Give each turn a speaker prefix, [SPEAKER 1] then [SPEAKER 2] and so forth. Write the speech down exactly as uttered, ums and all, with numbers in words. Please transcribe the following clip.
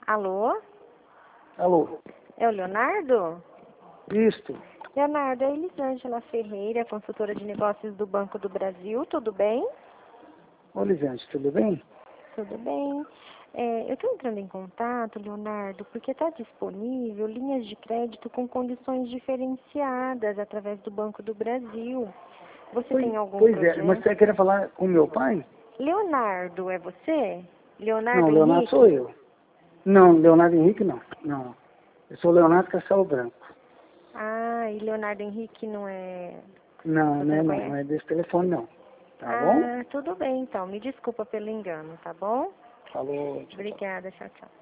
[SPEAKER 1] Alô?
[SPEAKER 2] Alô?
[SPEAKER 1] É o Leonardo?
[SPEAKER 2] Isto.
[SPEAKER 1] Leonardo, é Elisângela Ferreira, consultora de negócios do Banco do Brasil. Tudo bem?
[SPEAKER 2] Ô, Lisante, tudo bem?
[SPEAKER 1] Tudo bem. É, eu estou entrando em contato, Leonardo, porque está disponível linhas de crédito com condições diferenciadas através do Banco do Brasil. Você
[SPEAKER 2] Pois,
[SPEAKER 1] tem algum
[SPEAKER 2] pois
[SPEAKER 1] projeto?
[SPEAKER 2] é, mas você quer falar com meu pai?
[SPEAKER 1] Leonardo, é você? Leonardo
[SPEAKER 2] Não, Leonardo
[SPEAKER 1] Henrique?
[SPEAKER 2] sou eu. Não, Leonardo Henrique não. Não. Eu sou Leonardo Castelo Branco.
[SPEAKER 1] Ah, e Leonardo Henrique não é...
[SPEAKER 2] Não,
[SPEAKER 1] Você
[SPEAKER 2] não é
[SPEAKER 1] não
[SPEAKER 2] não,
[SPEAKER 1] conhece?
[SPEAKER 2] não é desse telefone não. Tá bom?
[SPEAKER 1] Ah, tudo bem então. Me desculpa pelo engano, tá bom?
[SPEAKER 2] Falou, tchau, tchau.
[SPEAKER 1] Obrigada, tchau, tchau.